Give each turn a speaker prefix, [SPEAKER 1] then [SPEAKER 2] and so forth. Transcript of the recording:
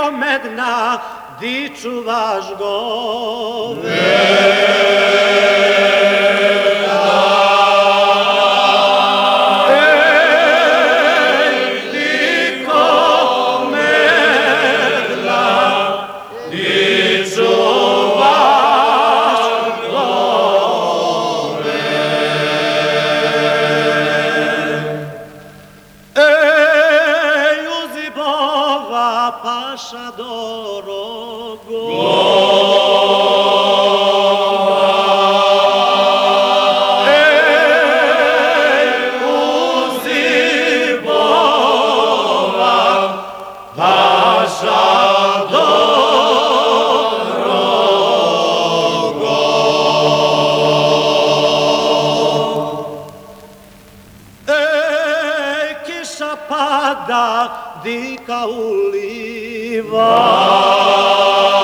[SPEAKER 1] medna, di čuvaš goveda. Ej, diko medna, di čuvaš goveda. Ej, uzibova paša dorogo, pada, dika uliva.